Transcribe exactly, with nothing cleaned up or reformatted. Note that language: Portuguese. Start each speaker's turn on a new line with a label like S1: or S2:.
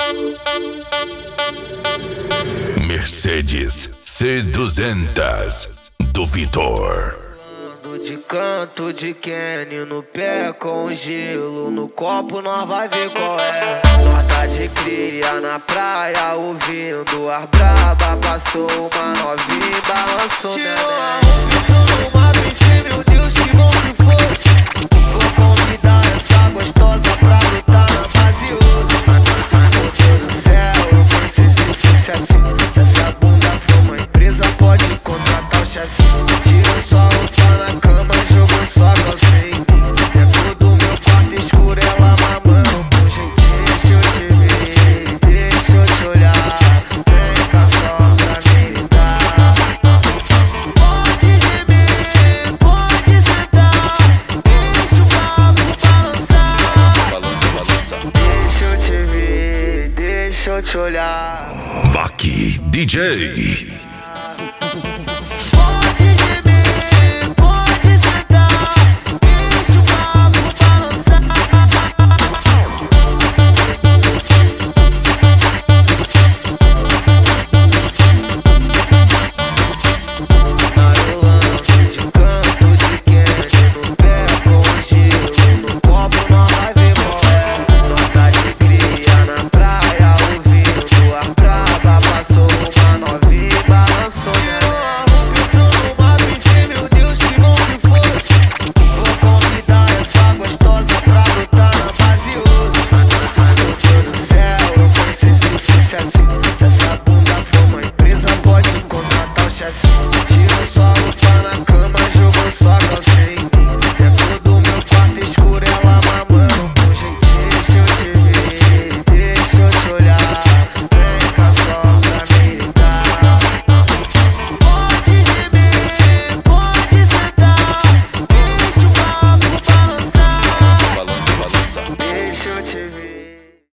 S1: Mercedes C duzentos do Vitor.
S2: De canto de Kenny no pé com gelo no copo, nós vai ver qual é. Nós tá de cria na praia ouvindo as braba. Passou uma novinha e balançou minha tirou uma bicha, meu Deus, que bom que foi. Vou convidar essa gostosa pra lutar na base hoje. Mas meu Deus do céu, eu pensei se fosse assim. Se essa bunda for uma empresa, pode contratar o chefinho. Tirou só roupa na cama, jogou só calcinha em mim. Dentro do meu quarto escuro, ela mamando com jeitinho. Deixa eu te ver, deixa eu te olhar. Vem cá só pra me dar. Pode gemer, pode sentar. Deixa o papo balançar.
S1: Balança, balança.
S2: Deixa eu te ver, deixa eu te olhar.
S1: Baki D J.